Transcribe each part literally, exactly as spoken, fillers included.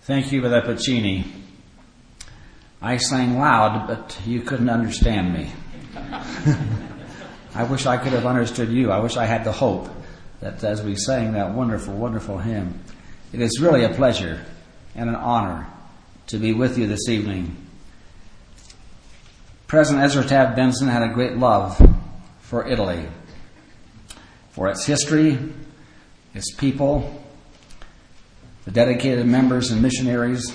Thank you for that, Puccini. I sang loud, but you couldn't understand me. I wish I could have understood you. I wish I had the hope that as we sang that wonderful, wonderful hymn, it is really a pleasure and an honor to be with you this evening. President Ezra Taft Benson had a great love for Italy, for its history, its people, the dedicated members and missionaries.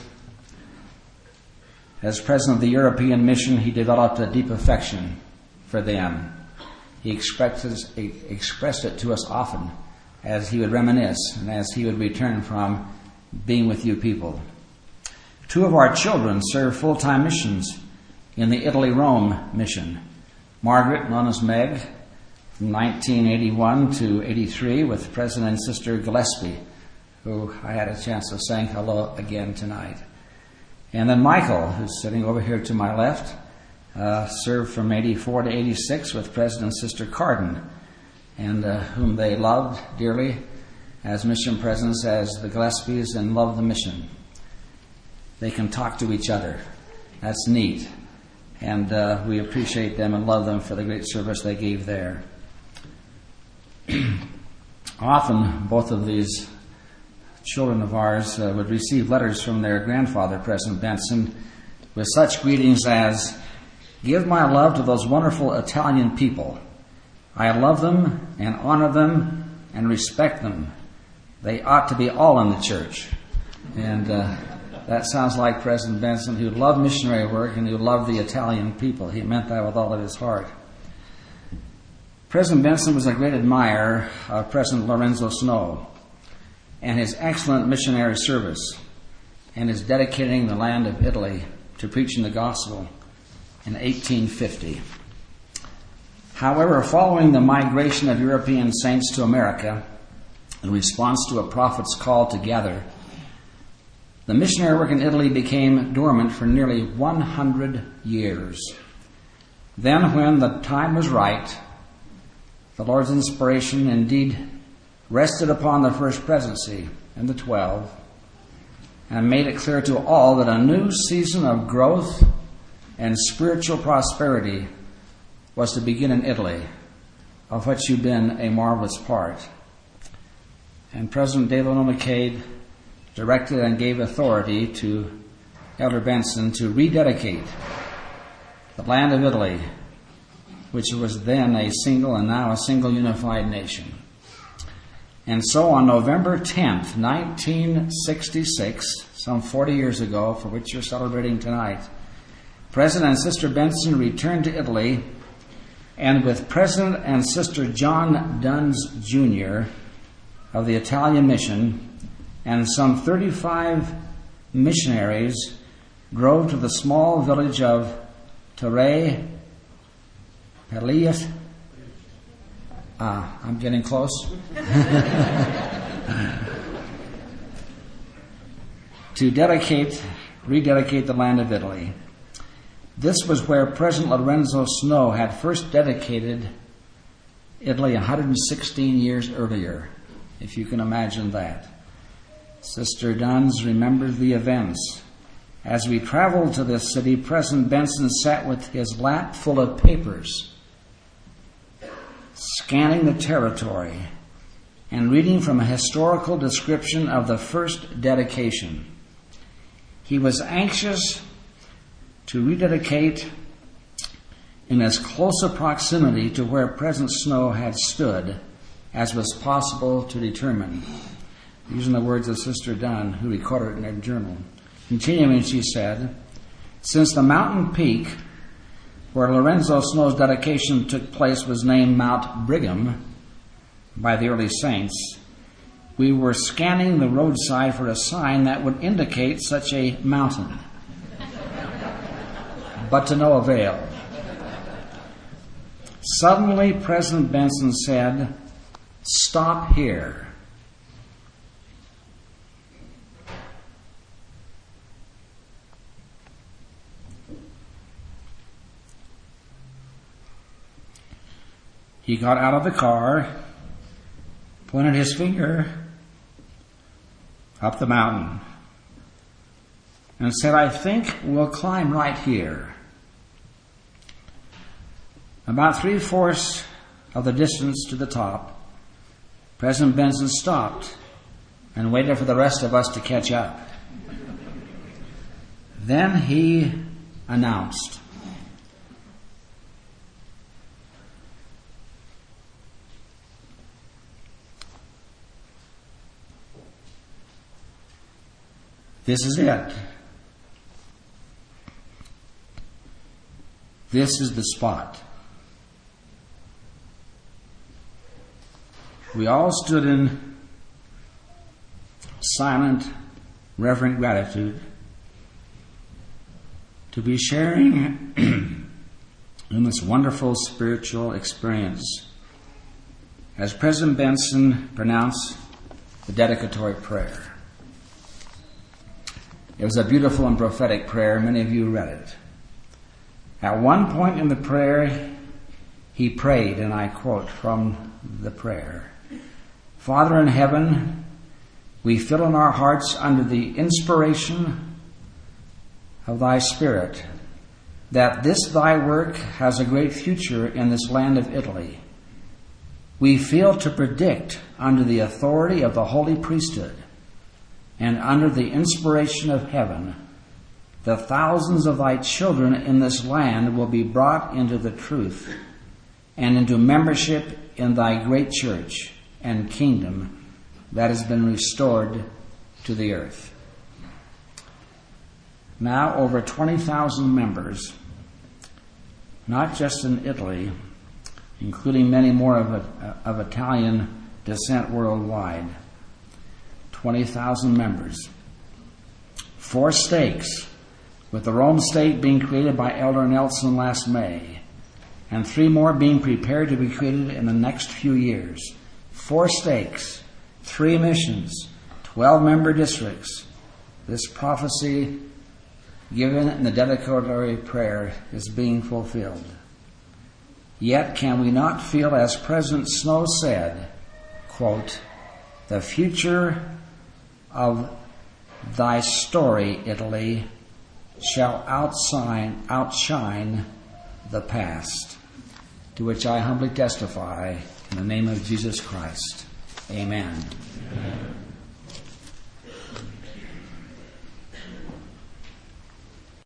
As president of the European Mission, he developed a deep affection for them. He expressed, he expressed it to us often as he would reminisce and as he would return from being with you people. Two of our children served full-time missions in the Italy-Rome mission. Margaret, known as Meg, from nineteen eighty-one to eighty-three with President and Sister Gillespie, who I had a chance to say hello again tonight. And then Michael, who's sitting over here to my left, uh, served from eighty-four to eighty-six with President and Sister Carden, and uh, whom they loved dearly as mission presidents, as the Gillespies, and loved the mission. They can talk to each other. That's neat. And uh, we appreciate them and love them for the great service they gave there. Often, both of these children of ours uh, would receive letters from their grandfather, President Benson, with such greetings as, "Give my love to those wonderful Italian people. I love them and honor them and respect them. They ought to be all in the church." And uh, that sounds like President Benson, who loved missionary work and who loved the Italian people. He meant that with all of his heart. President Benson was a great admirer of President Lorenzo Snow and his excellent missionary service, and his dedicating the land of Italy to preaching the gospel in eighteen fifty. However, following the migration of European saints to America in response to a prophet's call to gather, the missionary work in Italy became dormant for nearly one hundred years. Then, when the time was right, the Lord's inspiration indeed rested upon the first presidency and the twelve, and made it clear to all that a new season of growth and spiritual prosperity was to begin in Italy, of which you've been a marvelous part. And President Delano McCade directed and gave authority to Elder Benson to rededicate the land of Italy, which was then a single and now a single unified nation. And so on November tenth, nineteen sixty-six, some forty years ago, for which you're celebrating tonight, President and Sister Benson returned to Italy, and with President and Sister John Duns Junior of the Italian Mission and some thirty-five missionaries, drove to the small village of Torre Pellias. Ah, I'm getting close. To dedicate, rededicate the land of Italy. This was where President Lorenzo Snow had first dedicated Italy one hundred sixteen years earlier, if you can imagine that. Sister Duns remembered the events. As we traveled to this city, President Benson sat with his lap full of papers, scanning the territory and reading from a historical description of the first dedication. He was anxious to rededicate in as close a proximity to where President Snow had stood as was possible to determine, using the words of Sister Dunn, who recorded it in her journal. Continuing, she said, "Since the mountain peak where Lorenzo Snow's dedication took place was named Mount Brigham by the early saints, we were scanning the roadside for a sign that would indicate such a mountain, but to no avail. Suddenly, President Benson said, 'Stop here.' He got out of the car, pointed his finger up the mountain, and said, I think we'll climb right here. About three-fourths of the distance to the top, President Benson stopped and waited for the rest of us to catch up. Then he announced, this is it. This is the spot. We all stood in silent, reverent gratitude to be sharing in this wonderful spiritual experience as President Benson pronounced the dedicatory prayer. It was a beautiful and prophetic prayer. Many of you read it. At one point in the prayer, he prayed, and I quote from the prayer, Father in heaven, we fill in our hearts under the inspiration of thy Spirit that this thy work has a great future in this land of Italy. We feel to predict under the authority of the holy priesthood and under the inspiration of heaven, the thousands of thy children in this land will be brought into the truth and into membership in thy great church and kingdom that has been restored to the earth. Now over twenty thousand members, not just in Italy, including many more of, of Italian descent worldwide. twenty thousand members. Four stakes, with the Rome stake being created by Elder Nelson last May, and three more being prepared to be created in the next few years. Four stakes, three missions, twelve member districts. This prophecy given in the dedicatory prayer is being fulfilled. Yet can we not feel, as President Snow said, quote, the future of thy story, Italy, shall outshine, outshine the past. To which I humbly testify in the name of Jesus Christ. Amen. Amen.